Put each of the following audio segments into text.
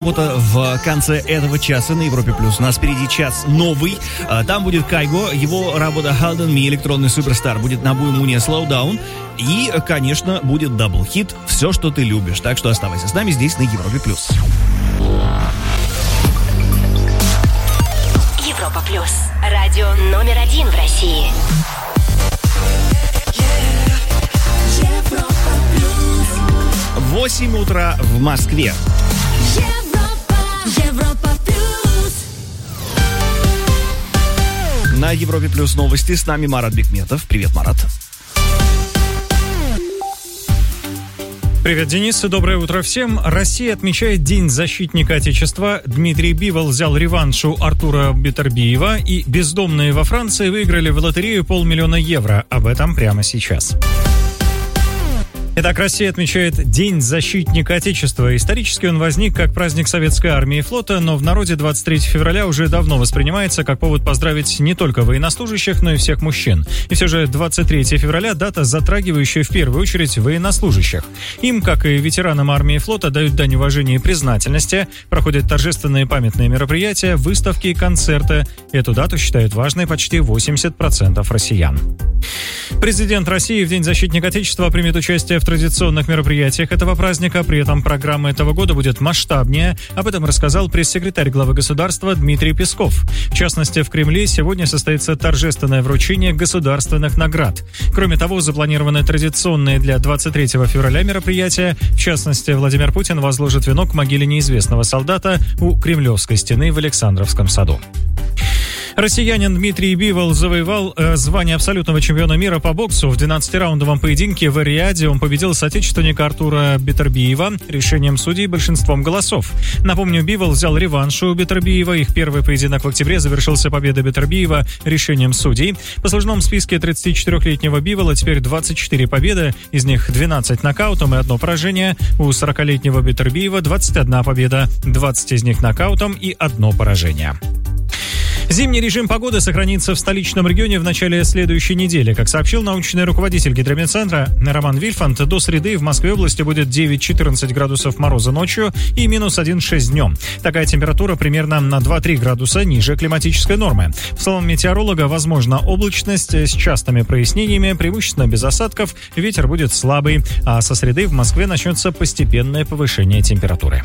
работа в конце этого часа на Европе+. У нас впереди час новый. Там будет Кайго, его работа Hold on Me, электронный суперстар, будет на Буймуне Slow Down. И, конечно, будет дабл-хит «Все, что ты любишь». Так что оставайся с нами здесь на Европе+. Европа+. Радио номер 1 в России. 8 утра в Москве. Европа плюс. На Европе Плюс новости. С нами Марат Бекметов. Привет, Марат. Привет, Денис, и доброе утро всем. Россия отмечает День защитника Отечества. Дмитрий Бивол взял реванш у Артура Биттербиева, и бездомные во Франции выиграли в лотерею 500 000 евро. Об этом прямо сейчас. Итак, Россия отмечает День защитника Отечества. Исторически он возник как праздник Советской армии и флота, но в народе 23 февраля уже давно воспринимается как повод поздравить не только военнослужащих, но и всех мужчин. И все же 23 февраля – дата, затрагивающая в первую очередь военнослужащих. Им, как и ветеранам армии и флота, дают дань уважения и признательности, проходят торжественные памятные мероприятия, выставки и концерты. Эту дату считают важной почти 80% россиян. Президент России в День защитника Отечества примет участие в традиционных мероприятиях этого праздника. При этом программа этого года будет масштабнее. Об этом рассказал пресс-секретарь главы государства Дмитрий Песков. В частности, в Кремле сегодня состоится торжественное вручение государственных наград. Кроме того, запланированы традиционные для 23 февраля мероприятия. В частности, Владимир Путин возложит венок к могиле неизвестного солдата у Кремлевской стены в Александровском саду. Россиянин Дмитрий Бивол завоевал звание абсолютного чемпиона мира по боксу. В 12-раундовом поединке в Эр-Рияде он победил соотечественника Артура Биттербиева решением судей большинством голосов. Напомню, Бивол взял реванш у Биттербиева. Их первый поединок в октябре завершился победой Биттербиева решением судей. В послужном списке 34-летнего Бивола теперь 24 победы, из них 12 нокаутом и 1 поражение. У 40-летнего Биттербиева 21 победа, 20 из них нокаутом и 1 поражение. Зимний режим погоды сохранится в столичном регионе в начале следующей недели. Как сообщил научный руководитель гидрометцентра Роман Вильфанд, до среды в Москве области будет 9-14 градусов мороза ночью и минус 1,6 днем. Такая температура примерно на 2-3 градуса ниже климатической нормы. По словам метеоролога, возможна облачность с частыми прояснениями, преимущественно без осадков, ветер будет слабый, а со среды в Москве начнется постепенное повышение температуры.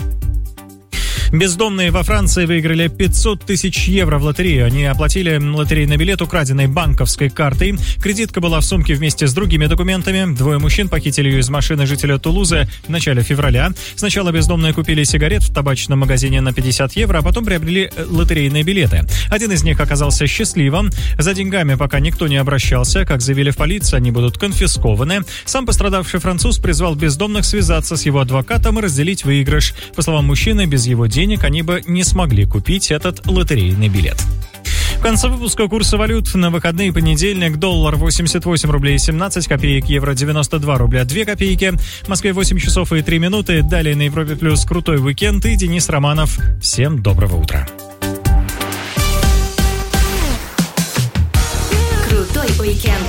Бездомные во Франции выиграли 500 000 евро в лотерею. Они оплатили лотерейный билет украденной банковской картой. Кредитка была в сумке вместе с другими документами. 2 мужчин похитили ее из машины жителя Тулузы в начале февраля. Сначала бездомные купили сигарет в табачном магазине на 50 евро, а потом приобрели лотерейные билеты. Один из них оказался счастливым. За деньгами пока никто не обращался. Как заявили в полиции, они будут конфискованы. Сам пострадавший француз призвал бездомных связаться с его адвокатом и разделить выигрыш. По словам мужчины, без его денег они бы не смогли купить этот лотерейный билет. В конце выпуска курсы валют. На выходные понедельник: доллар 88 рублей 17 копеек, евро 92 рубля 2 копейки. В Москве 8 часов и 3 минуты. Далее на Европе Плюс крутой уикенд и Денис Романов. Всем доброго утра. Крутой уикенд.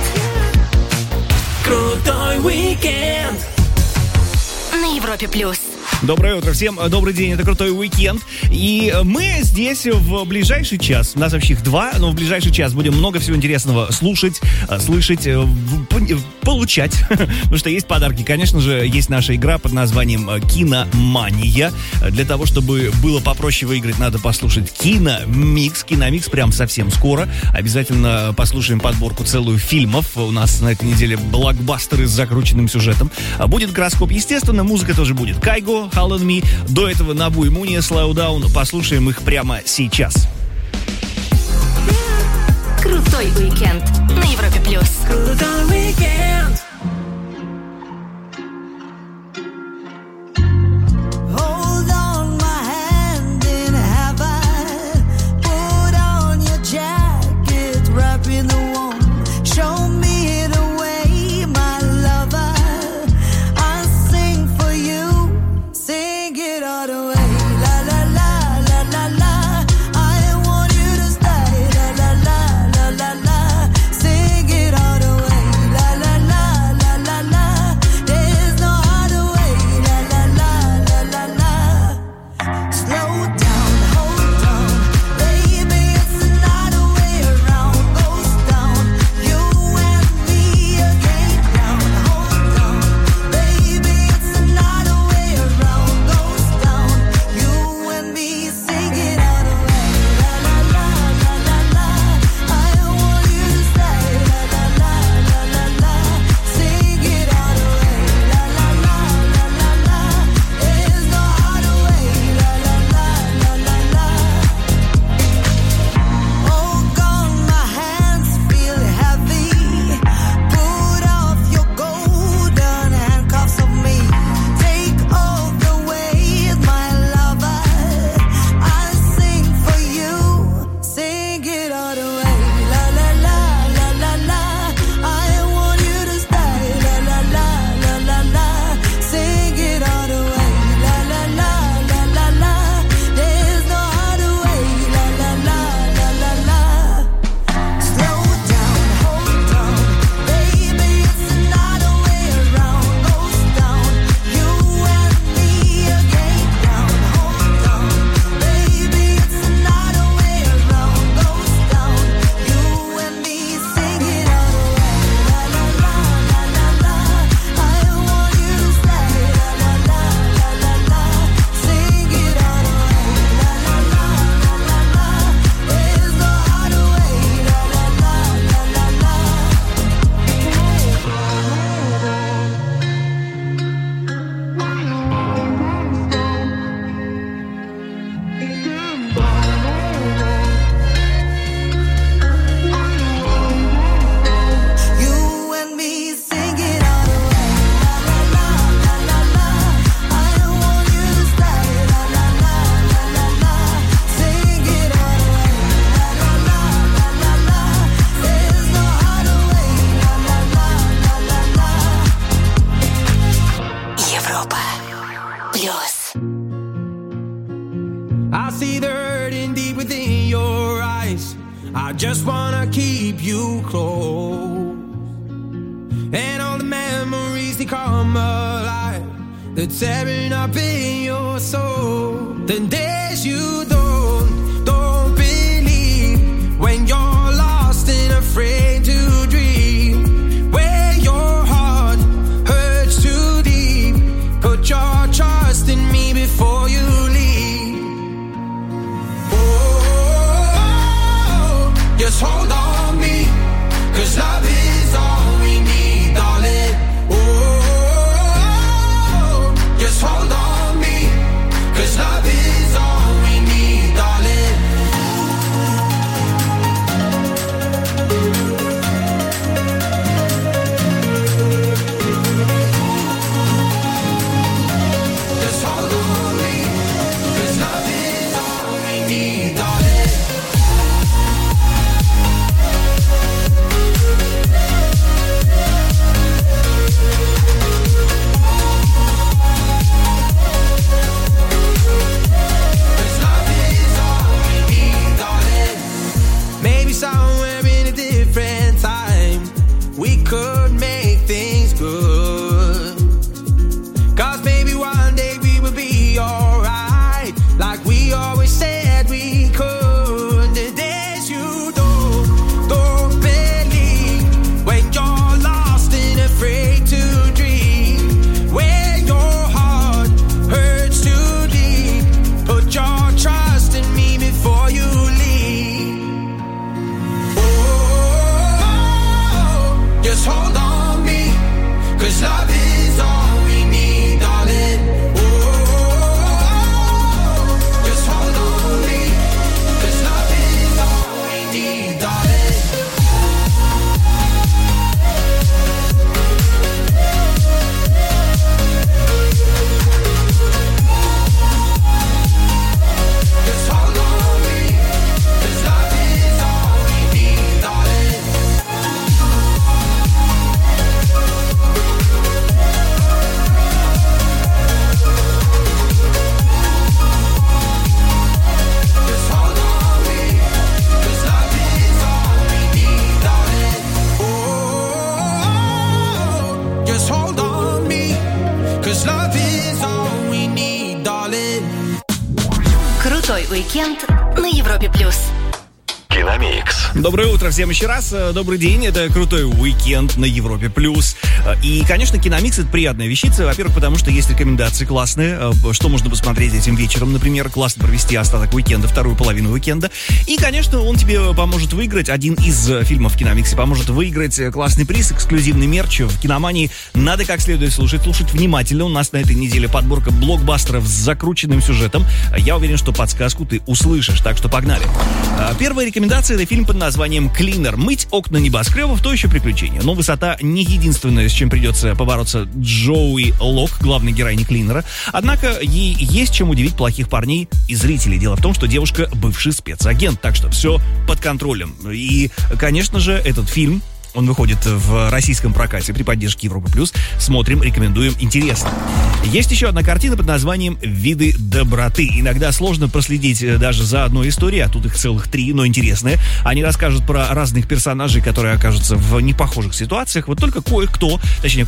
Крутой уикенд. На Европе Плюс. Доброе утро всем, добрый день, это крутой уикенд. И мы здесь в ближайший час, у нас вообще их 2, но в ближайший час будем много всего интересного слушать, слышать, получать, потому что есть подарки. Конечно же, есть наша игра под названием «Киномания». Для того, чтобы было попроще выиграть, надо послушать Киномикс. Киномикс прям совсем скоро. Обязательно послушаем подборку целую фильмов. У нас на этой неделе блокбастеры с закрученным сюжетом. Будет гороскоп, естественно, музыка тоже будет. Кайго, Hold on Me. До этого на Буймуне Slow Down. Послушаем их прямо сейчас. Крутой уикенд на Европе Плюс. Крутой уикенд. La la la see the hurting deep within your eyes. I just wanna keep you close. And all the memories, they come alive. They're tearing up in your soul. The days you don't believe, when you're lost and afraid to dream, where your heart hurts too deep. Put your trust in me before you leave. Oh, just hold on me, 'cause love is all we need, darling. Oh, just hold on me, 'cause love is all we need, darling. Just hold on me, 'cause love is all we need, darling. Maybe somewhere in a different time we could make things good. 'Cause maybe one day we will be alright, like we always said we could. The days you don't believe, when you're lost and afraid to dream, where your heart hurts too deep. Put your trust in me before you leave. Just hold on me, 'cause love is all we need, darling. Oh, just hold on me, 'cause love is all we need, darling. Just hold on me, 'cause love is all we need, darling. Just hold on me, 'cause love is all we need, darling. Oh, just hold on me, 'cause love is all we need, darling. Крутой уикенд на Европе плюс. Киномикс. Доброе утро всем еще раз. Добрый день. Это крутой уикенд на Европе+. И, конечно, Киномикс — это приятная вещица. Во-первых, потому что есть рекомендации классные, что можно посмотреть этим вечером, например. Классно провести остаток уикенда, вторую половину уикенда. И, конечно, он тебе поможет выиграть. Один из фильмов в Киномиксе поможет выиграть классный приз, эксклюзивный мерч в Киномании. Надо как следует слушать внимательно. У нас на этой неделе подборка блокбастеров с закрученным сюжетом. Я уверен, что подсказку ты услышишь, так что погнали. Первая рекомендация — это фильм под названием «Клинер». Мыть окна небоскребов — то еще приключение. Но высота не единственное, с чем придется побороться Джоуи Лок, главной героини «Клинера». Однако ей есть чем удивить плохих парней и зрителей. Дело в том, что девушка — бывший спецагент, так что все под контролем. И, конечно же, этот фильм, он выходит в российском прокате при поддержке Европы+. Смотрим, рекомендуем, интересно. Есть еще одна картина под названием «Виды доброты». Иногда сложно проследить даже за одной историей, а тут их целых 3, но интересные. Они расскажут про разных персонажей, которые окажутся в непохожих ситуациях. Вот только кое-что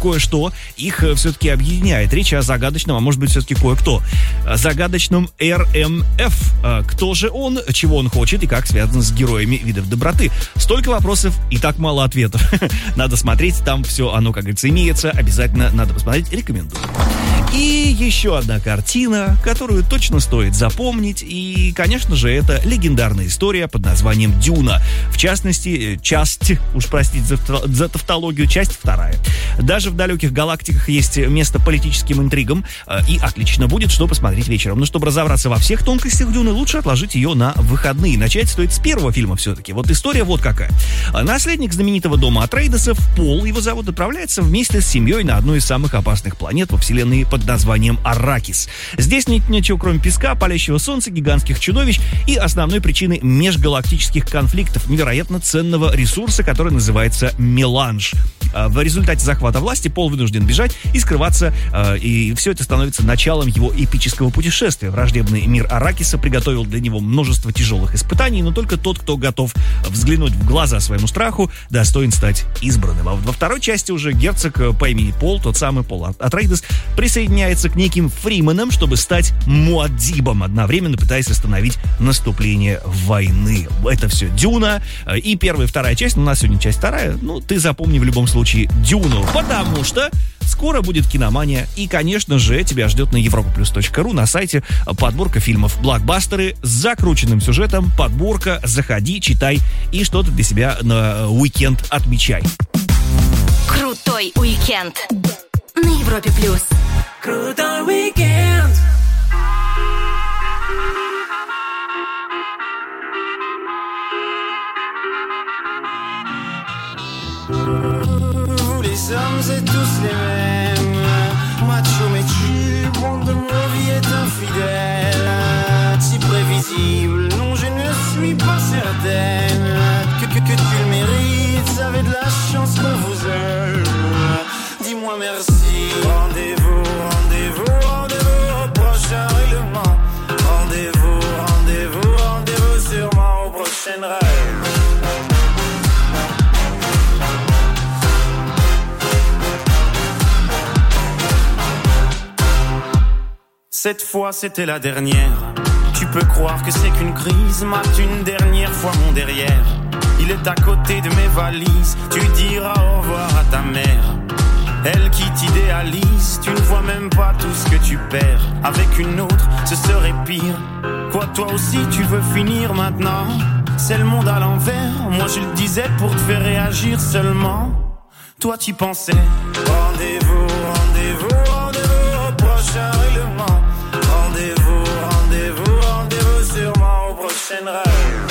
их все-таки объединяет. Речь о загадочном, а может быть все-таки кое-кто, загадочном РМФ. Кто же он, чего он хочет и как связан с героями «Видов доброты». Столько вопросов и так мало ответов. Надо смотреть, там все оно, как говорится, имеется. Обязательно надо посмотреть, рекомендую. И еще одна картина, которую точно стоит запомнить. И, конечно же, это легендарная история под названием «Дюна». В частности, простите за тавтологию, часть 2. Даже в далеких галактиках есть место политическим интригам. И отлично будет, что посмотреть вечером. Но чтобы разобраться во всех тонкостях «Дюны», лучше отложить ее на выходные. Начать стоит с первого фильма все-таки. Вот история вот какая. Наследник знаменитого дома Атрейдесов, Пол, его зовут, отправляется вместе с семьей на одну из самых опасных планет во вселенной под названием Арракис. Здесь нет ничего, кроме песка, палящего солнца, гигантских чудовищ и основной причины межгалактических конфликтов, невероятно ценного ресурса, который называется меланж. В результате захвата власти Пол вынужден бежать и скрываться, и все это становится началом его эпического путешествия. Враждебный мир Арракиса приготовил для него множество тяжелых испытаний, но только тот, кто готов взглянуть в глаза своему страху, достоин стать избранным. А во второй части уже герцог по имени Пол, тот самый Пол Атрейдес, присоединяется к неким фрименам, чтобы стать Муаддибом, одновременно пытаясь остановить наступление войны. Это все Дюна, и первая и вторая часть, у нас сегодня часть вторая, ну, ты запомни в любом случае Дюну, потому что скоро будет киномания, и, конечно же, тебя ждет на europaplus.ru на сайте подборка фильмов блокбастеры с закрученным сюжетом, подборка, заходи, читай и что-то для себя на уикенд отмечай. Крутой уикенд на Европе плюс. Крутой уикенд. Vous les hommes êtes tous les mêmes, macho mais tu, monde de mon vie est infidèle, si prévisible, non je ne suis pas certaine que tu le mérites, avez de la chance qu'on vous aime, dis-moi merci. Rendez-vous, rendez-vous, rendez-vous au prochain règlement, rendez-vous, rendez-vous, rendez-vous sûrement au prochain rêve. Cette fois c'était la dernière. Tu peux croire que c'est qu'une crise. Mate une dernière fois mon derrière. Il est à côté de mes valises. Tu diras au revoir à ta mère. Elle qui t'idéalise. Tu ne vois même pas tout ce que tu perds. Avec une autre ce serait pire. Quoi toi aussi tu veux finir maintenant? C'est le monde à l'envers. Moi je le disais pour te faire réagir seulement. Toi t'y pensais. Rendez-vous, rendez-vous, rendez-vous au prochain règlement. Rendez-vous, rendez-vous, rendez-vous sûrement au prochain rêve.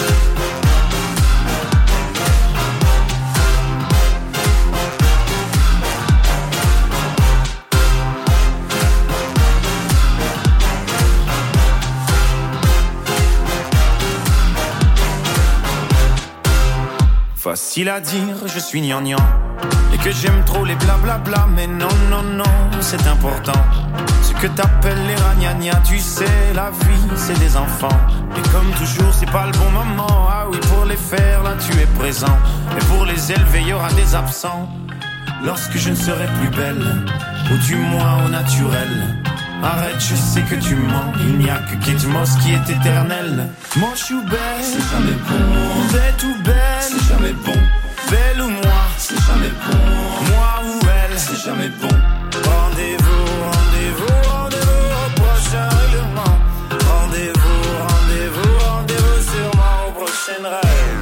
Facile à dire, je suis gnangnan. Et que j'aime trop les blablabla. Mais non, non, non, c'est important. Ce que t'appelles les ragnagnas, tu sais, la vie, c'est des enfants. Et comme toujours, c'est pas le bon moment. Ah oui, pour les faire, là, tu es présent. Et pour les élever, il y aura des absents. Lorsque je ne serai plus belle, ou du moins au naturel. Arrête, je sais que tu mens. Il n'y a que Kate Moss qui est éternelle. Moi, je suis belle, c'est jamais bon. Bête ou belle, c'est jamais bon. Belle ou moi, c'est jamais bon. Moi ou elle, c'est jamais bon. Rendez-vous, rendez-vous, rendez-vous au prochain règlement. Rendez-vous, rendez-vous, rendez-vous sûrement au prochain rêve.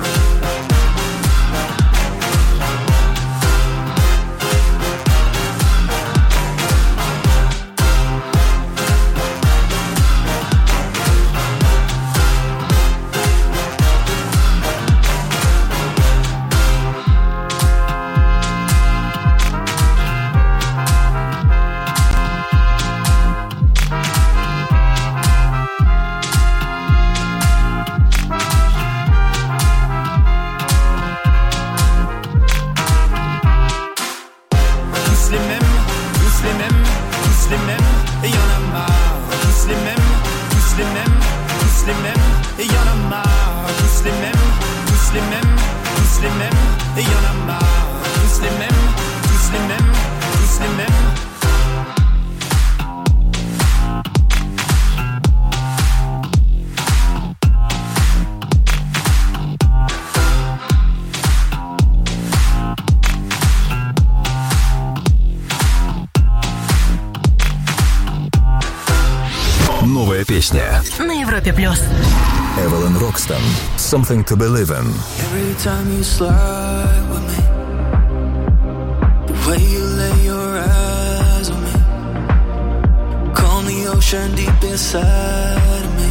Новая песня на Европе плюс. Evelyn Roxton, Something to Believe in. Every time you slide with me, the way you lay your eyes on me, calm the ocean deep inside of me.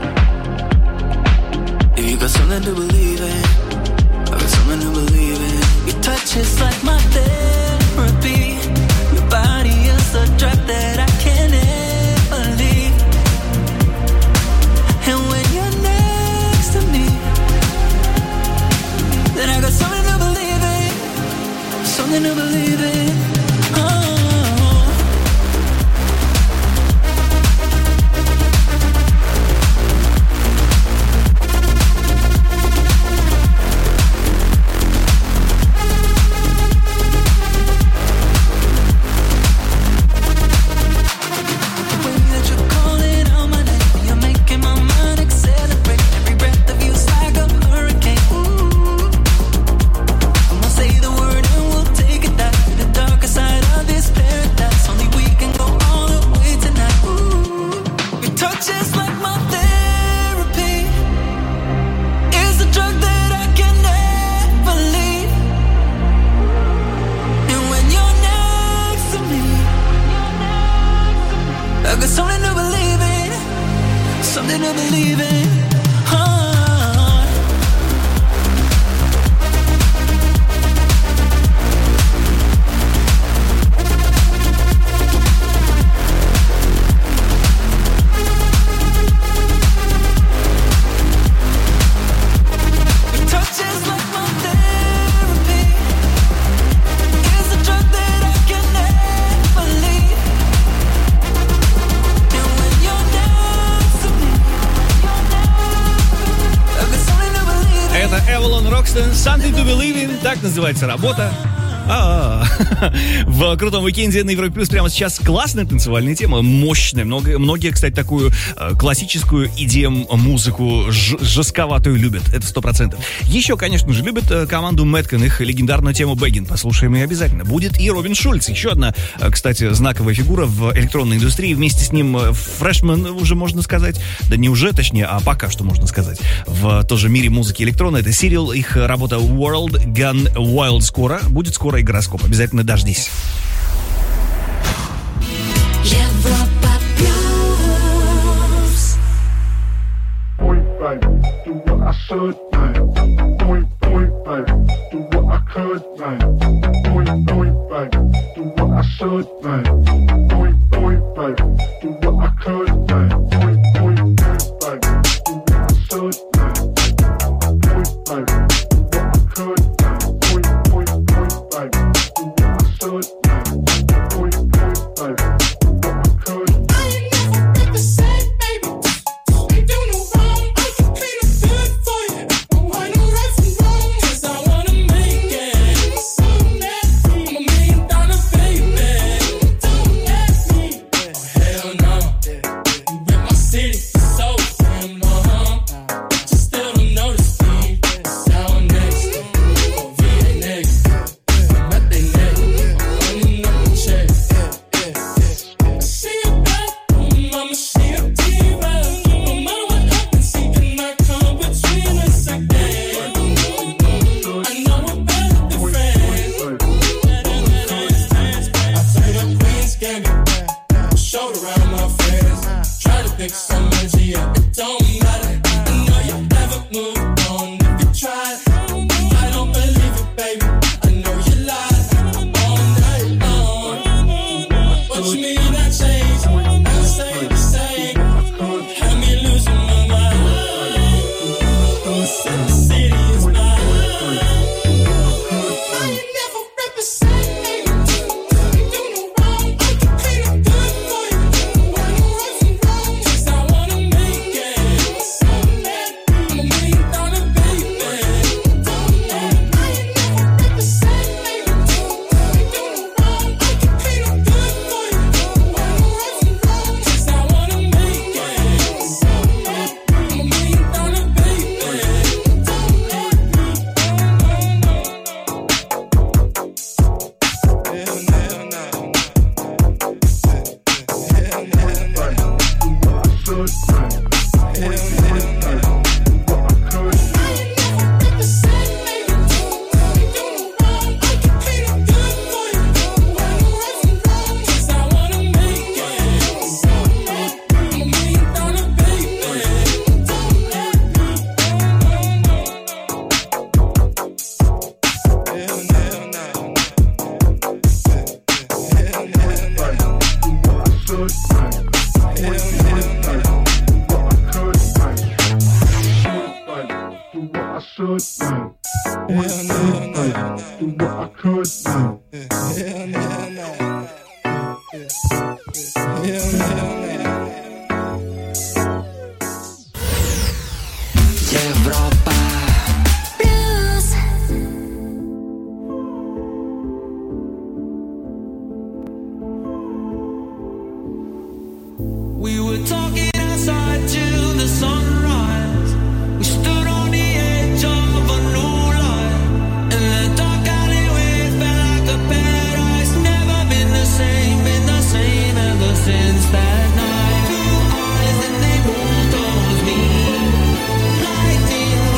If you got something to believe in, I got something to believe in. Your touch is like my therapy. Your body is a drug that I can't Рокстон, Something to Believe in, так называется работа. В крутом уикенде на Европе Плюс прямо сейчас классная танцевальная тема, мощная. Многие, кстати, такую классическую EDM-музыку жестковатую любят, это 100%. Еще, конечно же, любят команду Мэткан, их легендарную тему Beggin. Послушаем ее обязательно. Будет и Робин Шульц, еще одна, кстати, знаковая фигура в электронной индустрии. Вместе с ним фрешмен, уже можно сказать, да не уже, точнее, а пока что можно сказать, в тоже мире музыки электронной. Это Сирил, их работа World Gone Wild скоро. Будет скоро и гороскоп. Обязательно дождись. Европа Плюс. Point baby, do what I should, man. Point baby, do what I could, man. Point baby, do what I should, man. Point baby, do what I could, man. Point baby, do what I should, man. Point baby, do what I could, man. Point baby, do what I should, man. Point baby, do what I could. I ain't never represent, baby. Ain't do no wrong. I can clean up good for you. Don't want no right from wrong. 'Cause I wanna make it. So nasty. I'm $1 million baby. Don't ask me. Oh, hell no. You rip my city so damn long. But you still don't notice me. Sound next. Oh, VA next. I'm at they neck. I'm running up the check. See you back, mama, see you diva. No matter what happens, he cannot come between us again. I know we're better than friends. I played up Queen's Gambit, showed around my friends. Try to pick some energy up, it don't matter. I know you never moved on if you tried. I don't believe it, baby. I know you lied all night long. What you mean I changed? Never stay the same. Had me losing my mind. The city is mine. I ain't never represent, baby. Ain't do no wrong. I can clean up good for you. Don't want no right from wrong. 'Cause I wanna make it. So mad. I'm $1 million baby. Don't let me. I ain't never represent, baby. Ain't do no wrong. I can clean up good for you. Don't want no right from wrong. 'Cause I wanna make it. So mad. I'm $1 million baby. Don't let me. We were talking outside till the sunrise. We stood on the edge of a new light. In the dark alleyway, felt like a paradise. Never been the same ever since that night. Blue eyes and they moved towards me. Lightning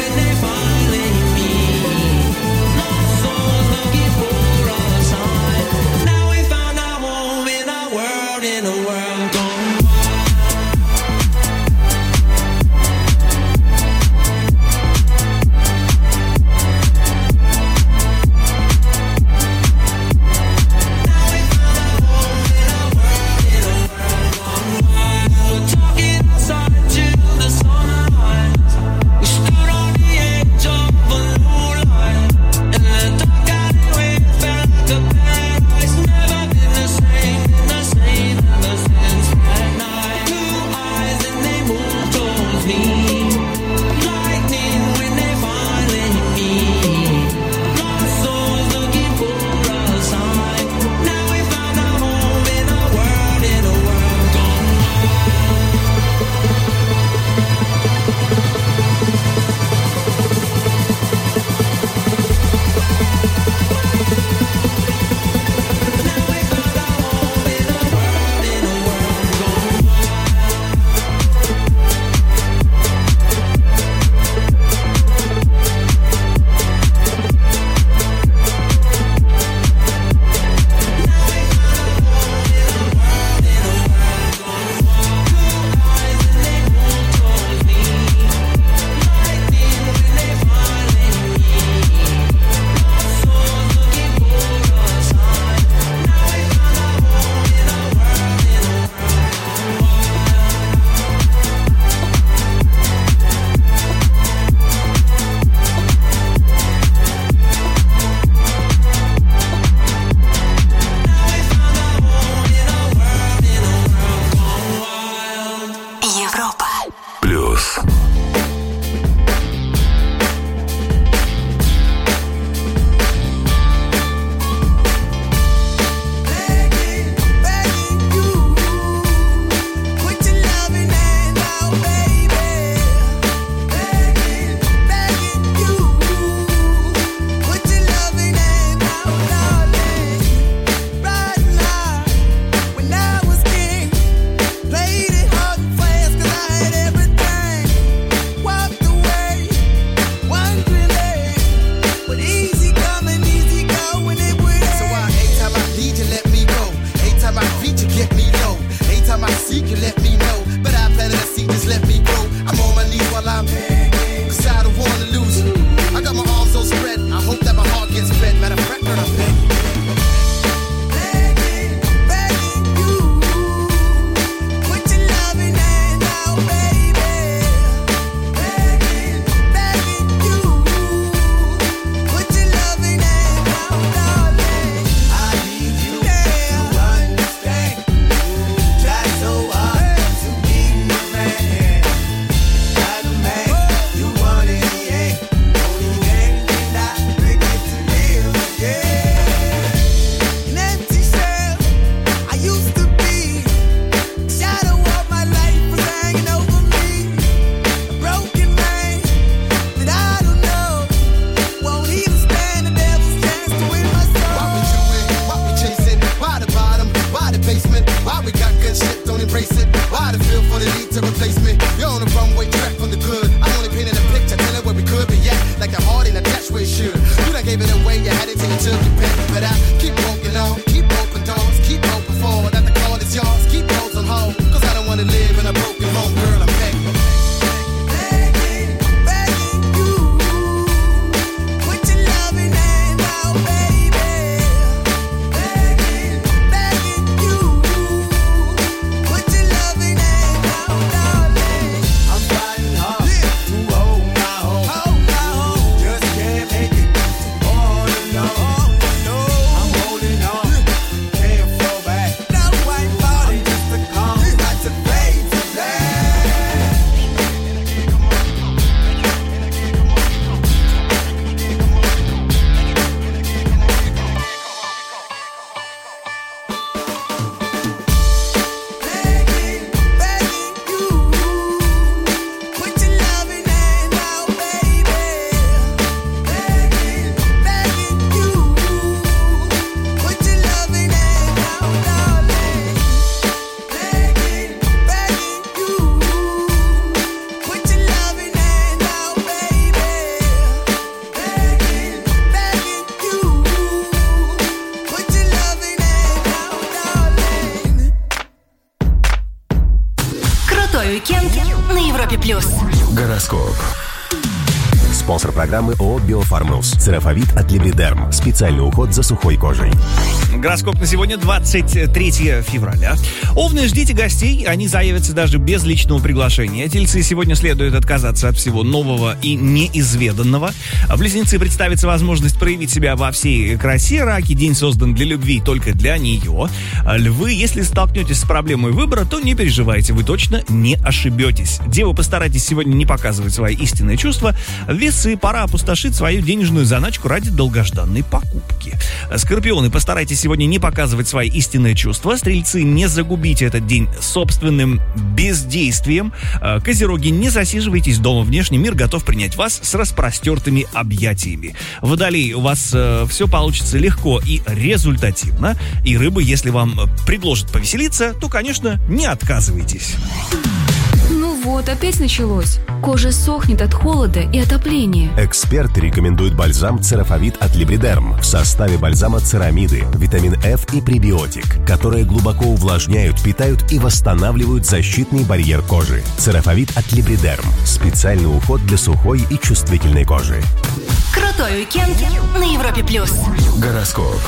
Спонсор программы ООО «Биофармрус». Церафовит от Либридерм. Специальный уход за сухой кожей. Гороскоп на сегодня 23 февраля. Овны, ждите гостей, они заявятся даже без личного приглашения. Тельцы, сегодня следует отказаться от всего нового и неизведанного. Близнецы, представится возможность проявить себя во всей красе. Раки, день создан для любви, только для нее. Львы, если столкнетесь с проблемой выбора, то не переживайте, вы точно не ошибетесь. Девы, постарайтесь сегодня не показывать свои истинные чувства. Весы, пора опустошить свою денежную заначку ради долгожданной покупки. Скорпионы, постарайтесь сегодня не показывать свои истинные чувства. Стрельцы, не загубите этот день собственным бездействием. Козероги, не засиживайтесь дома. Внешний мир готов принять вас с распростертыми объятиями. Водолей, у вас все получится легко и результативно. И рыбы, если вам предложат повеселиться, то, конечно, не отказывайтесь. Ну вот, опять началось. Кожа сохнет от холода и отопления. Эксперты рекомендуют бальзам Церафовит от Либридерм. В составе бальзама церамиды, витамин F и пребиотик, которые глубоко увлажняют, питают и восстанавливают защитный барьер кожи. Церафовит от Либридерм. Специальный уход для сухой и чувствительной кожи. Крутой уикенд на Европе+. Гороскоп.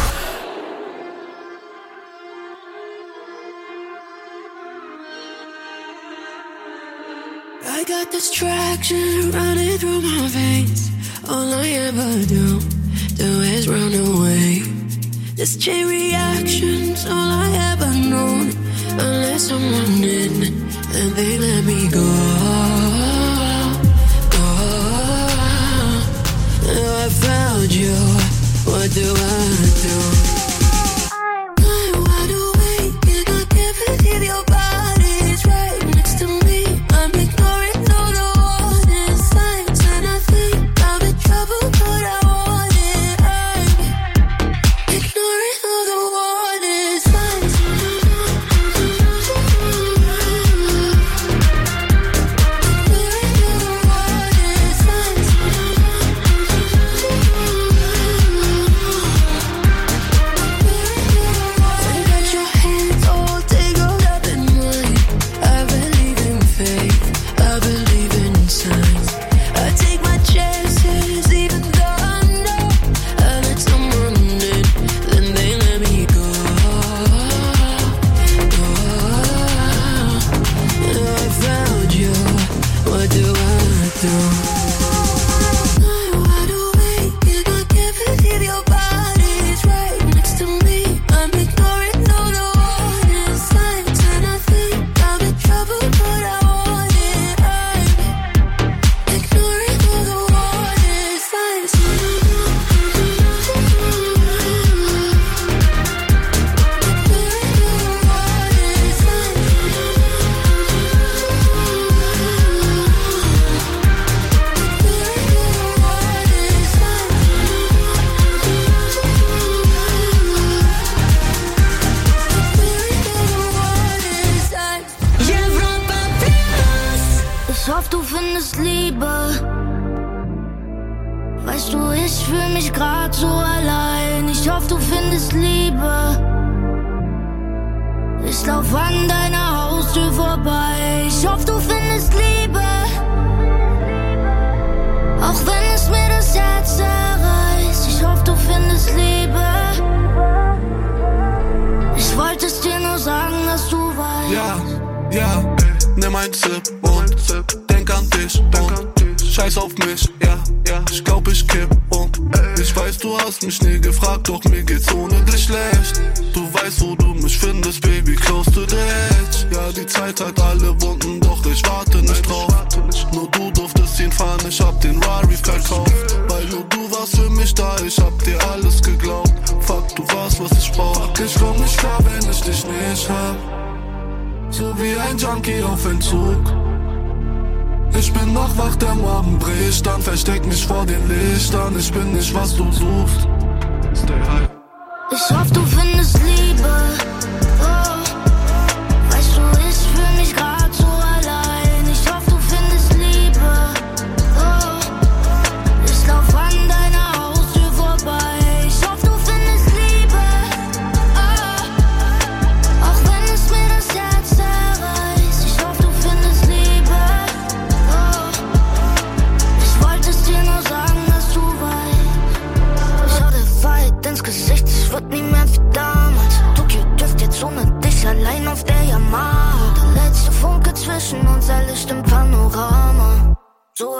I got distraction running through my veins. All I ever do is run away. This chain reaction's all I ever known. Unless I'm running, then they let me go. Now I found you. What do I do? I'm wide awake and I can't believe your body's right next to me. I'm ignoring all the warning signs, and I think I'm in trouble, but I want it. I'm ignoring all the warning signs. Ich hoffe, du findest Liebe. Weißt du, ich fühl mich grad so allein. Ich hoffe, du findest Liebe. Ich lauf an deiner Haustür vorbei. Ich hoffe, du findest Liebe. Auch wenn es mir das Herz zerreißt. Ich hoffe, du findest Liebe. Ich wollte es dir nur sagen, dass du weißt. Ja, nimm ein Sip und denk an dich und scheiß auf mich, ja, ich glaub ich kipp um. Ich weiß, du hast mich nie gefragt, doch mir geht's ohne dich schlecht. Du weißt, wo du mich findest, Baby, close to the edge. Ja, die Zeit hat alle Wunden, doch ich warte nicht drauf. Nur du durftest ihn fahren, ich hab den Rari verkauft. Weil nur du warst für mich da, ich hab dir alles geglaubt. Fuck, du warst, was ich brauch. Ich komm nicht klar, wenn ich dich nicht hab. So wie ein Junkie auf Entzug. Ich bin noch wach, der Morgen bricht, dann versteck mich vor den Lichtern. Ich bin nicht, was du suchst. Stay high. Ich hoffe, du findest Liebe. Oh, weißt du, ich fühl mich grad so allein. Ich hoffe, du findest Liebe. Oh, ich lauf an deiner Haustür vorbei. Ich hoffe, du findest Liebe. Oh, auch wenn es mir das Herz zerreißt. Ich hoffe, du findest Liebe. Oh,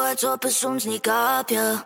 als ob es uns nie gab, ja.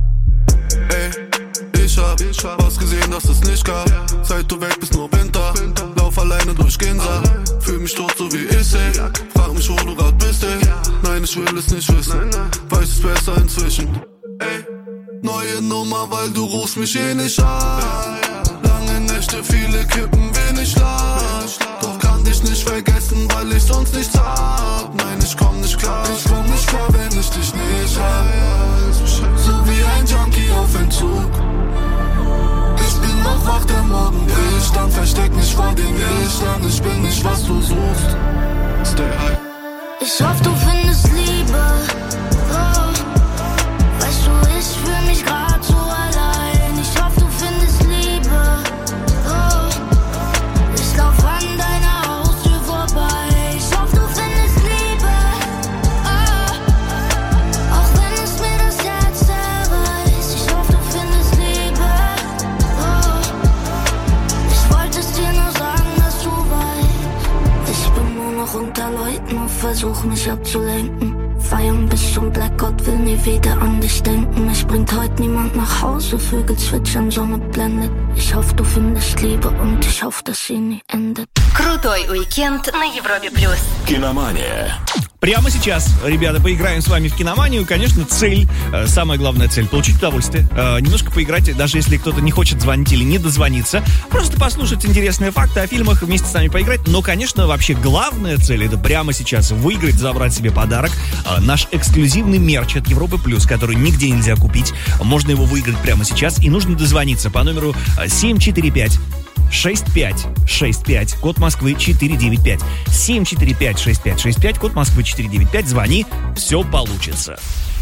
Ey, ich hab was gesehen, das es nicht gab. Seit du weg bist, nur Winter. Lauf alleine durch Ginza. Fühl mich tot, so wie ich, ey. Frag mich, wo du grad bist, ey. Nein, ich will es nicht wissen. Weiß es besser inzwischen. Ey, neue Nummer, weil du rufst mich eh nicht an. Lange Nächte, viele Kippen, wenig Schlaf. Doch kann dich nicht vergessen, weil ich sonst nichts hab. Nein, ich komm nicht klar. Ich komm nicht klar, wenn ich dich nicht hab. So wie ein Junkie auf Entzug. Ich bin noch wach, der Morgen bricht. Dann versteck mich vor den Lichtern. Ich bin nicht, was du suchst. Stay high. Ich hoffe, du findest Liebe. Oh. Weißt du, ich fühl mich grad so allein. Ich hoffe, du findest Liebe. Oh. Ich lauf an deiner Haustür vorbei. Ich hoffe, du findest Liebe. Oh. Auch wenn es mir das Herz zerreißt. Ich hoffe, du findest Liebe. Oh. Ich wollte es dir nur sagen, dass du weißt. Ich bin nur noch unter Leuten und versuch mich abzulenken. Feiern bis zum Blackout, will nie wieder an dich denken. Mich bringt heute niemand nach Hause, Vögel zwitschern, Sonne blendet. Ich hoffe, du findest Liebe und ich hoffe, dass sie nie endet. Крутой уикенд на Европе плюс. Киномания. Прямо сейчас, ребята, поиграем с вами в киноманию. Конечно, цель, самая главная цель — получить удовольствие. Немножко поиграть, даже если кто-то не хочет звонить или не дозвониться. Просто послушать интересные факты о фильмах, вместе с нами поиграть. Но, конечно, вообще главная цель — это прямо сейчас выиграть, забрать себе подарок. Наш эксклюзивный мерч от Европы Плюс, который нигде нельзя купить. Можно его выиграть прямо сейчас. И нужно дозвониться по номеру 745-6565, код Москвы 495. 745-6565, код Москвы 495. Звони, все получится.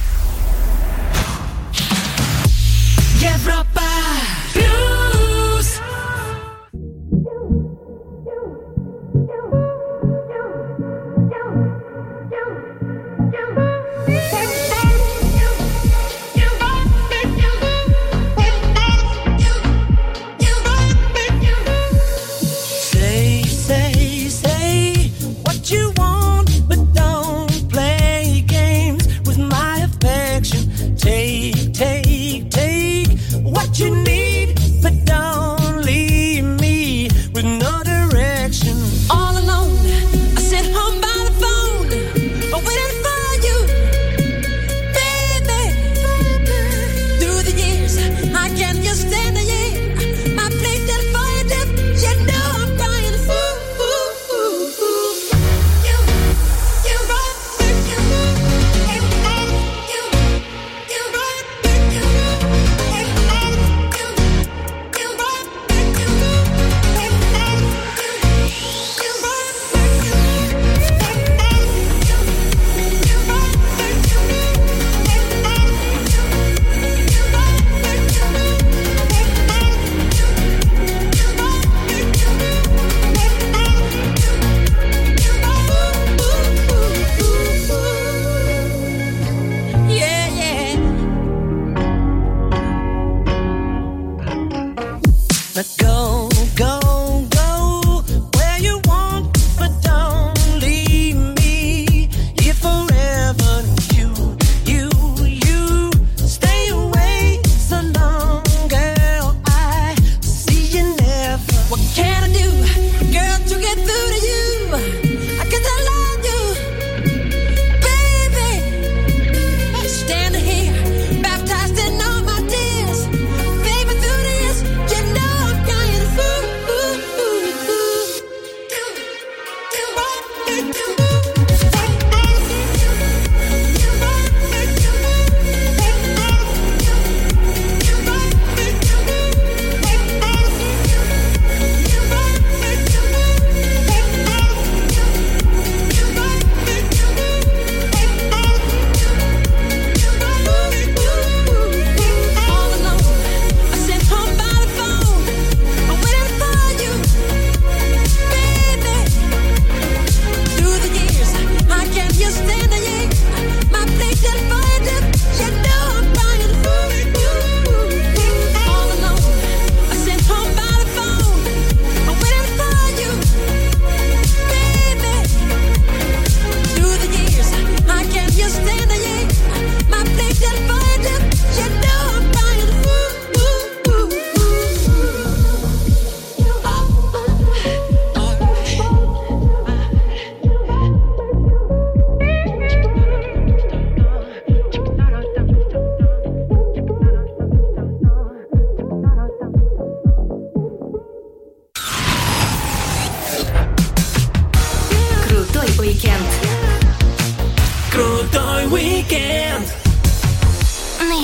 Европа плюс. Say what you want, but don't play games with my affection. Take what you need.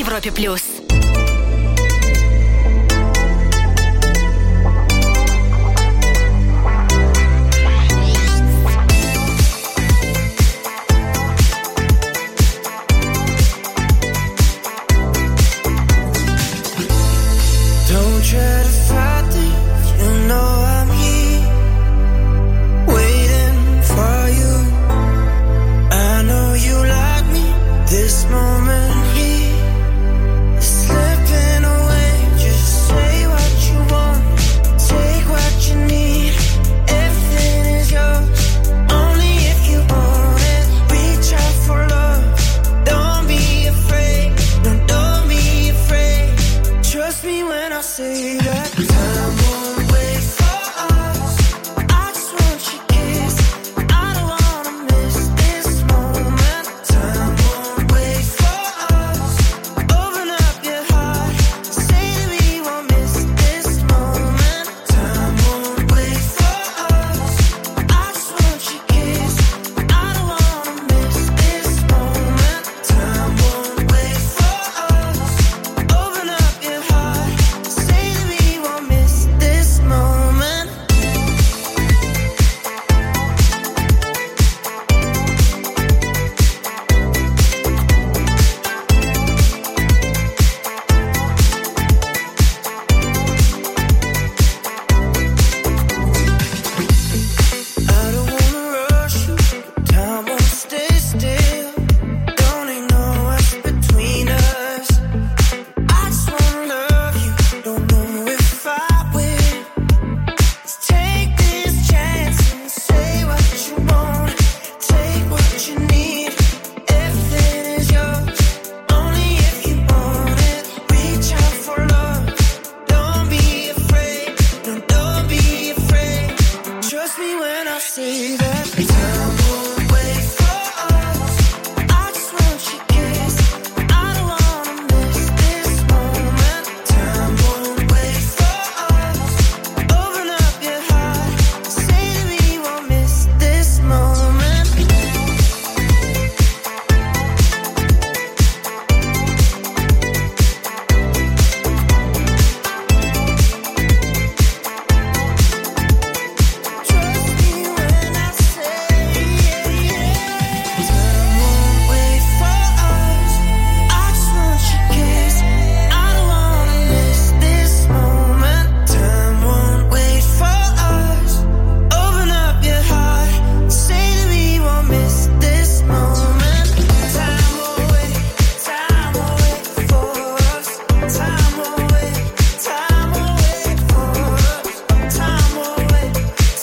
Европе+. Don't try to fight it, you know I'm here, waiting for you. I know you like me, this moment here is slipping away. Just say what you want, take what you need. Everything is yours, only if you want it. Reach out for love, don't be afraid, no, don't be afraid. Trust me when I say that time won't wait for us. I just want your kiss, I don't wanna miss this moment. Time won't wait for us. Open up your heart, say that we won't miss this moment. Time won't wait for us. I just want your kiss, I don't wanna miss this moment. Time won't wait for us. Open up your heart, say that we won't miss this moment. I don't wanna rush you, time won't stay still. Don't need no what's between us. I just wanna love you, don't know if I will. Let's take this chance and say what you want, take what you need. Everything is yours, only if you want it. Reach out for love, don't be afraid, no, don't be afraid. Trust me when I say that time won't wait for us. I just want your kiss, I don't wanna miss this moment. Time won't wait for us. Open up your heart, say that we won't miss this moment. Trust me when I say time won't wait for us. I just want your kiss, I don't wanna miss this moment. Time won't wait for us. Open up your heart, say that we won't miss this moment. Time won't wait for us. Time won't wait for us. Time won't wait for us.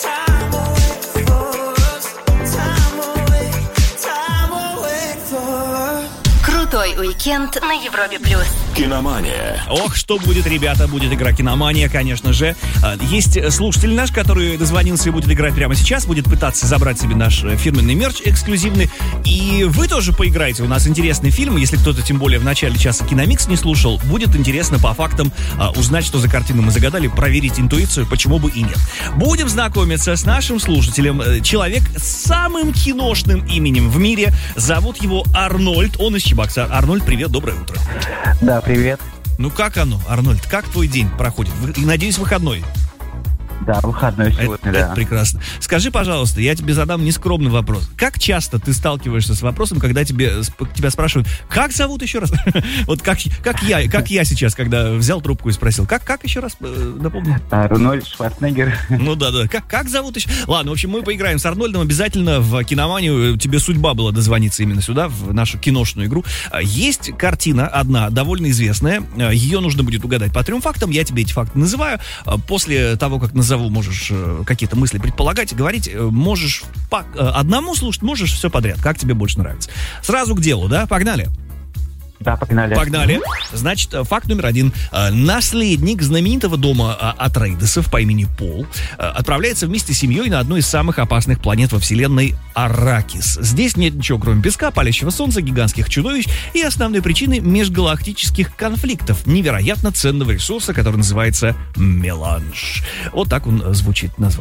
Time won't wait for us. Крутой уикенд на Европе+. Киномания. Ох, что будет, ребята, будет игра «Киномания», конечно же. Есть слушатель наш, который дозвонился и будет играть прямо сейчас, будет пытаться забрать себе наш фирменный мерч эксклюзивный. И вы тоже поиграете. У нас интересный фильм. Если кто-то, тем более, в начале часа «Киномикс» не слушал, будет интересно по фактам узнать, что за картину мы загадали, проверить интуицию, почему бы и нет. Будем знакомиться с нашим слушателем. Человек с самым киношным именем в мире. Зовут его Арнольд. Он из Чебоксар. Арнольд, привет, доброе утро. Да, привет. Ну как оно, Арнольд, как твой день проходит? И, надеюсь, выходной. Да, выходной сегодня, Это прекрасно. Скажи, пожалуйста, я тебе задам нескромный вопрос. Как часто ты сталкиваешься с вопросом, когда тебя спрашивают, как зовут еще раз? Вот как я сейчас, когда взял трубку и спросил, как еще раз, напомню? Арнольд Шварценеггер. Ну да, как зовут еще? Ладно, в общем, мы поиграем с Арнольдом обязательно в «Киноманию». Тебе судьба была дозвониться именно сюда, в нашу киношную игру. Есть картина одна, довольно известная. Ее нужно будет угадать по 3 фактам. Я тебе эти факты называю. После того, как назову, можешь какие-то мысли предполагать, говорить, можешь по одному слушать, можешь все подряд, как тебе больше нравится. Сразу к делу, да? Погнали? Да, погнали. Погнали. Значит, факт номер 1. Наследник знаменитого дома Атрейдесов по имени Пол отправляется вместе с семьей на одну из самых опасных планет во вселенной Арракис. Здесь нет ничего, кроме песка, палящего солнца, гигантских чудовищ и основной причины межгалактических конфликтов, невероятно ценного ресурса, который называется меланж. Вот так он звучит, название его.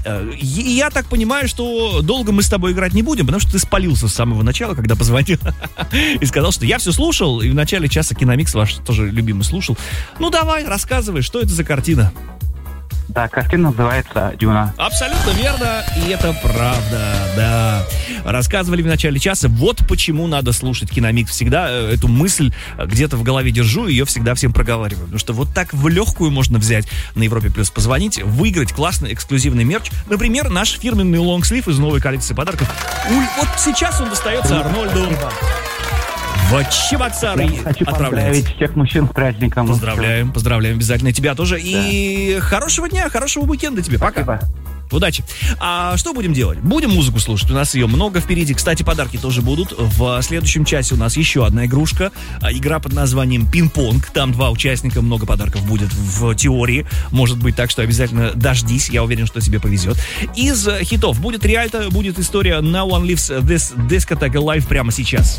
И я так понимаю, что долго мы с тобой играть не будем, потому что ты спалился с самого начала, когда позвонил и сказал, что я все слушал, и в начале часа Киномикс ваш тоже любимый слушал. Ну давай, рассказывай, что это за картина? Да, картина называется «Дюна». Абсолютно верно, и это правда, да. Рассказывали в начале часа, вот почему надо слушать Киномикс. Всегда эту мысль где-то в голове держу, ее всегда всем проговариваю. Потому что вот так в легкую можно взять на Европе Плюс, позвонить, выиграть классный эксклюзивный мерч. Например, наш фирменный лонгслив из новой коллекции подарков. Вот сейчас он достается Арнольду. В Чебоксары Хочу поздравить всех мужчин с праздником. Поздравляем обязательно тебя тоже. Да. И хорошего дня, хорошего уикенда тебе. Спасибо. Пока. Удачи. А что будем делать? Будем музыку слушать, у нас ее много впереди. Кстати, подарки тоже будут. В следующем часе у нас еще одна игрушка. Игра под названием «Пинг-понг». Там 2 участника, много подарков будет в теории. Может быть, так что обязательно дождись. Я уверен, что тебе повезет. Из хитов будет Риальто, будет история «No One Leaves This Discotheque Alive» прямо сейчас.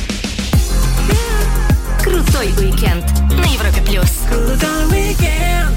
Крутой уикенд на Европе Плюс. Крутой уикенд.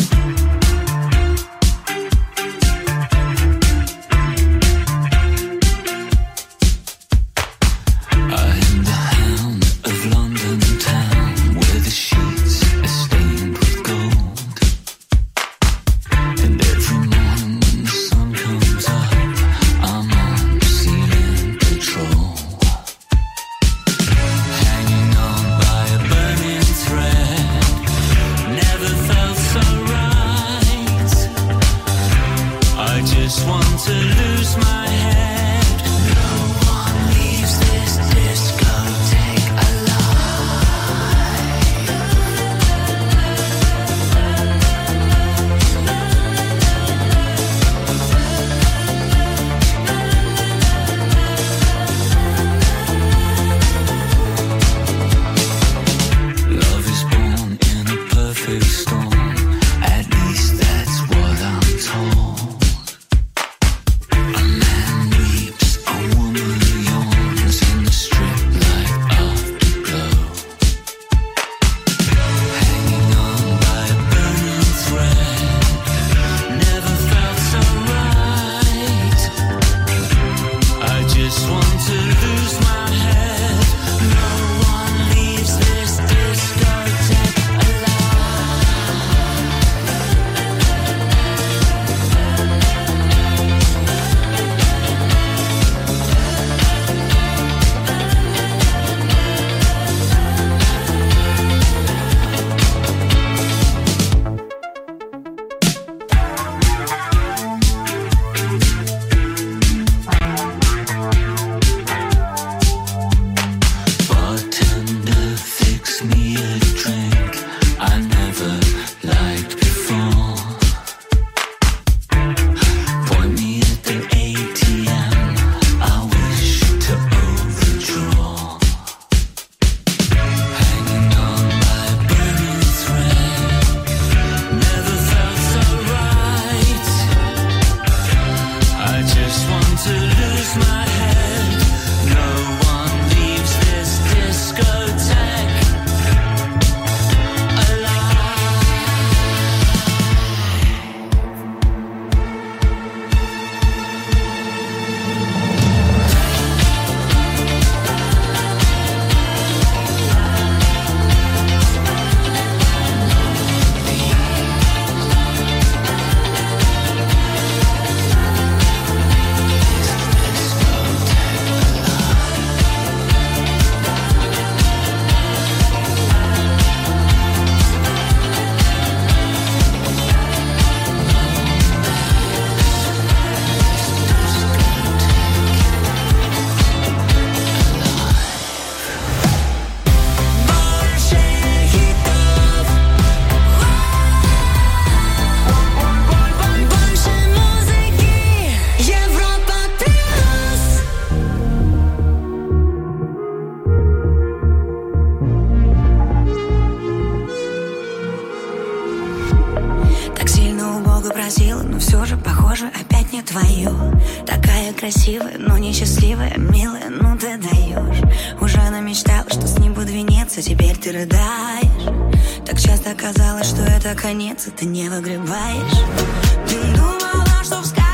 Красивая, но несчастливая, милая, ну ты даешь. Уже намечтала, что с ним буду венец, а теперь ты рыдаешь. Так часто казалось, что это конец, и ты не выгребаешь. Ты думала, что в сказке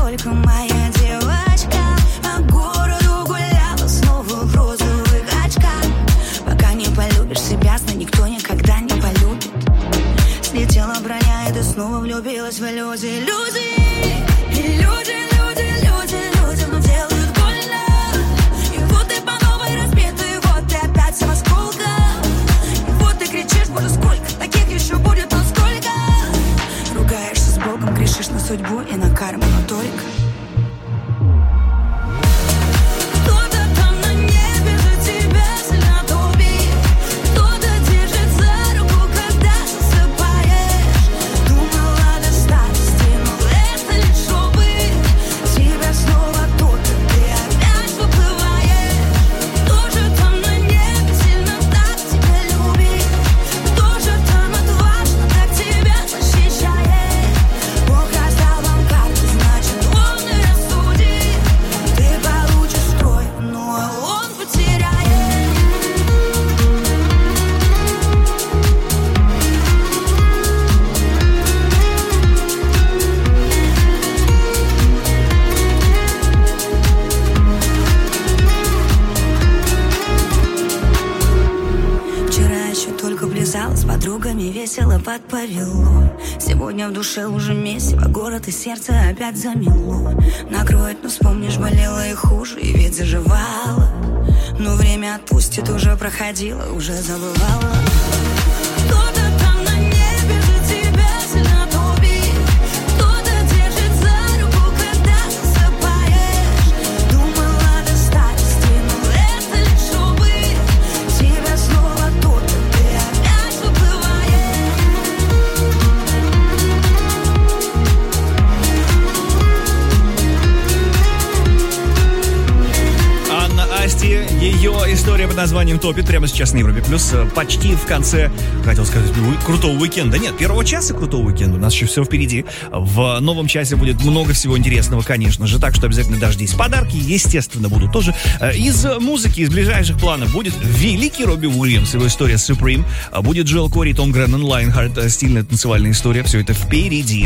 только моя девочка. По городу гуляла снова в розовых очках. Пока не полюбишь себя, знай, никто никогда не полюбит. Слетела броня, и ты снова влюбилась в иллюзии. Людям делают больно. И вот ты по новой разбитый, и вот ты опять вся в осколках. И вот ты кричишь, боже, сколько таких еще будет, но сколько. Ругаешься с Богом, грешишь на судьбу и на карму, но только. Кто-то там на небе за тебя сильно топит. Кто-то держит за руку, когда засыпаешь. Думала до старости, но это лишь опыт. Тебя снова топит, ты опять выплываешь. Кто же там на небе сильно так тебя любит? Кто же там отважно так тебя защищает? Бог раздал вам карты, значит он и рассудит. Ты получишь строй, но он потеряет. Вчера еще только плясала с подругами, весело подповело. Сегодня в душе уже месиво, город и сердце опять замело. Накроет, но вспомнишь, болело и хуже, и ведь заживало. Но время отпустит, уже проходило, уже забывала. Кто-то там на небе за тебя сильно топит. Кто-то держит за руку, когда засыпаешь. Думала до старости, но это лишь опыт. Тебя снова топит, ты опять выплываешь. Анна Асти, ее история под названием «Топит» прямо сейчас на Европе+. Плюс почти в конце, хотел сказать, крутого уикенда. Нет, первого часа крутого уикенда. У нас еще все впереди. В новом часе будет много всего интересного, конечно же. Так что обязательно дождись. Подарки, естественно, будут тоже. Из музыки, из ближайших планов будет великий Робби Уильямс, его история с Supreme. Будет Джоэл Кори, Том Греннон, Лайнхард, стильная танцевальная история. Все это впереди.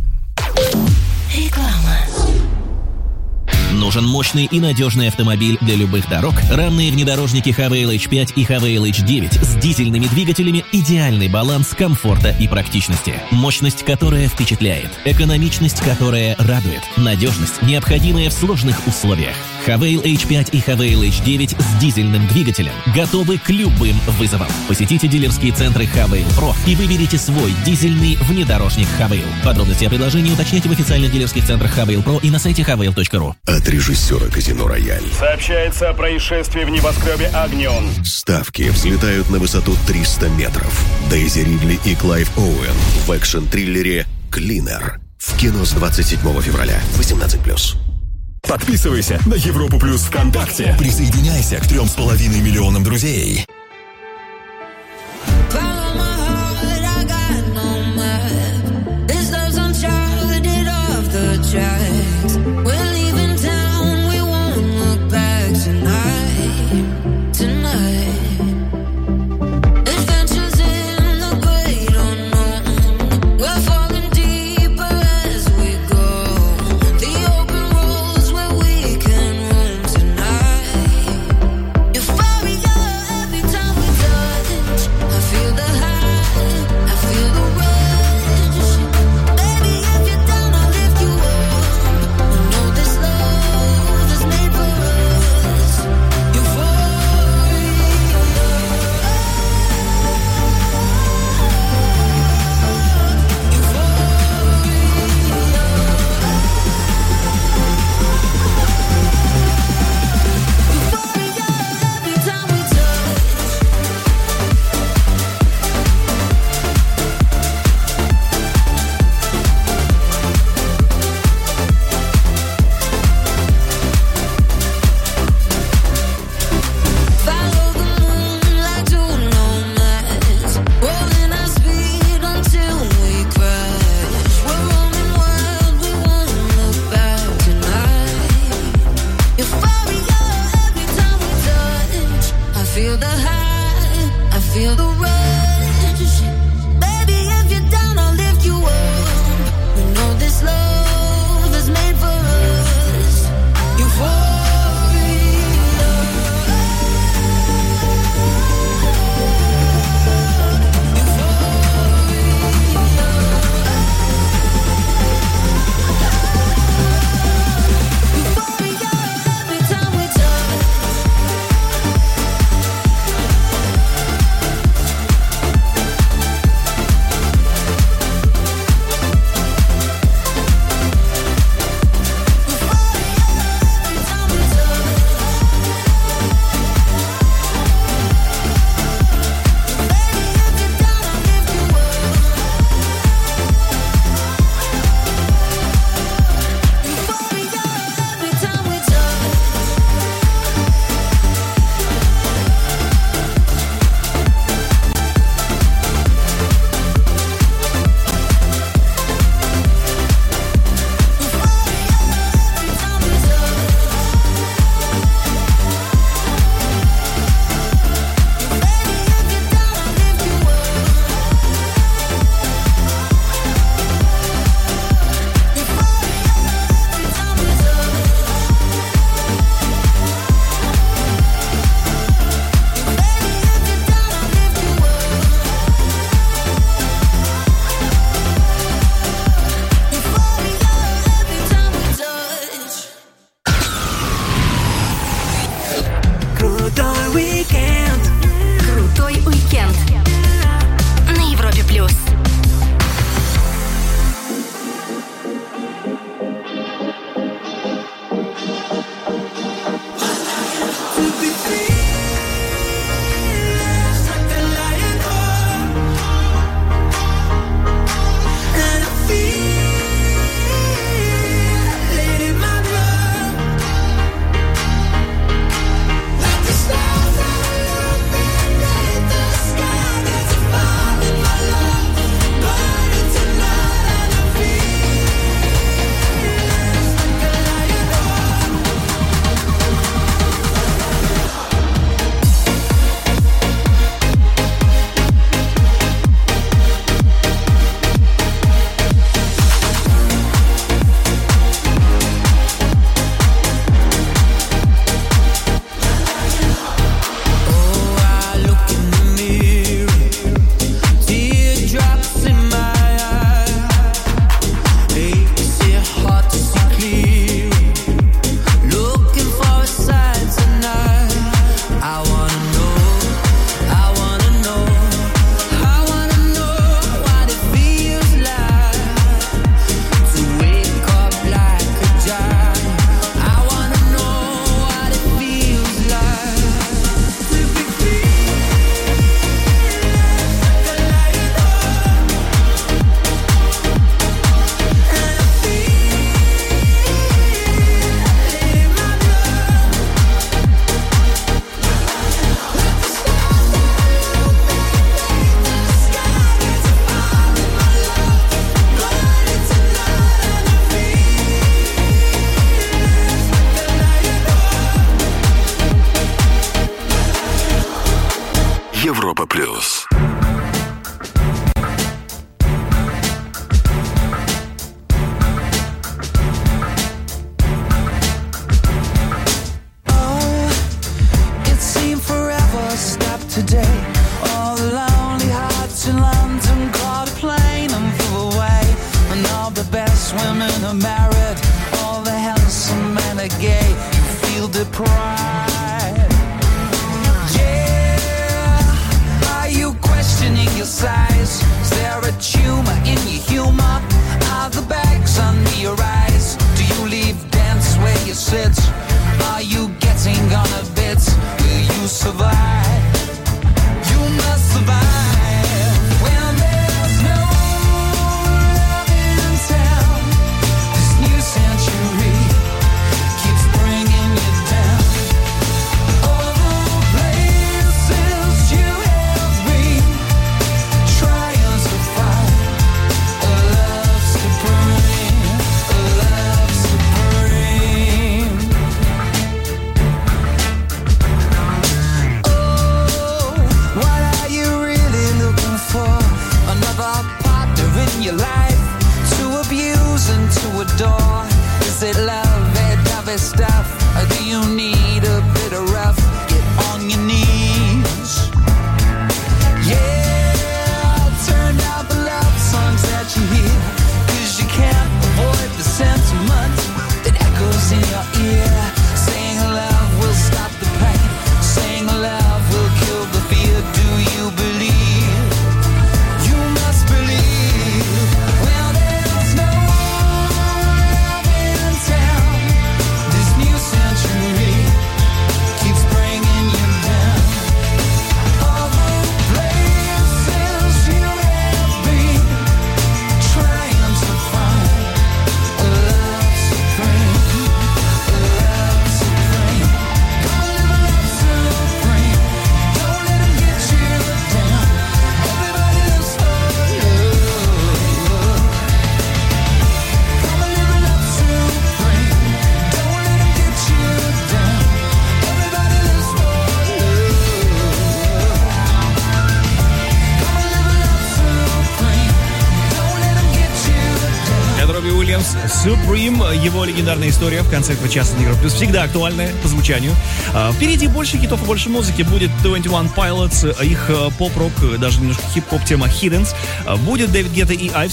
Нужен мощный и надежный автомобиль для любых дорог? Рамные внедорожники Havail H5 и Havail H9 с дизельными двигателями – идеальный баланс комфорта и практичности. Мощность, которая впечатляет. Экономичность, которая радует. Надежность, необходимая в сложных условиях. Havail H5 и Havail H9 с дизельным двигателем готовы к любым вызовам. Посетите дилерские центры Havail Pro и выберите свой дизельный внедорожник Havail. Подробности о предложении уточняйте в официальных дилерских центрах Havail Pro и на сайте havail.ru. От режиссера «Казино Рояль». Сообщается о происшествии в небоскребе «Огнем». Ставки взлетают на высоту 300 метров. Дейзи Ридли и Клайв Оуэн в экшн-триллере «Клинер». В кино с 27 февраля. 18+. Подписывайся на Европу Плюс ВКонтакте. Присоединяйся к 3,5 миллионам друзей. Euphoria every time. Европа плюс. It seemed forever stopped today. All the lonely hearts in London caught a plane and flew away. And all the best women are married, all the handsome men are gay. You feel deprived. Yeah, are you questioning your size? Is there a tumor in your humor? Are the bags under your eyes? Do you leave dance where you sit? Are you getting on a bit? Will you survive? You must survive when there's no love in town. This new century keeps bringing you down. All the places you have been, trying to find a love supreme, a love supreme. What are you really looking for? Another partner in your life to abuse and to adore? Is it love, that dovey stuff? Or do you need a bit of rough? Get on your knees. Yeah, turn out the love songs that you hear, 'cause you can't avoid the sentiment that echoes in your ear. Saying love will stop the pain, saying love will kill the fear. Do you believe? You must believe. Well, there's no love in town. This new century keeps bringing you down. All the places you have been, trying to find a love supreme, a love supreme. Come and live a love supreme. Don't let 'em get you down. Everybody lives for love. Come and live a love supreme. Don't let 'em get you down. Everybody lives for love. Come and live a love supreme. Don't let 'em get you down. Это Робби Уильямс, Supreme, его легендарная история в конце этого часа на Европе Плюс, всегда актуальная по звучанию. Впереди больше хитов и больше музыки. Будет 21 Pilots, их поп-рок, даже немножко хип-хоп тема Hiddens. Будет Дэвид Гетта и I've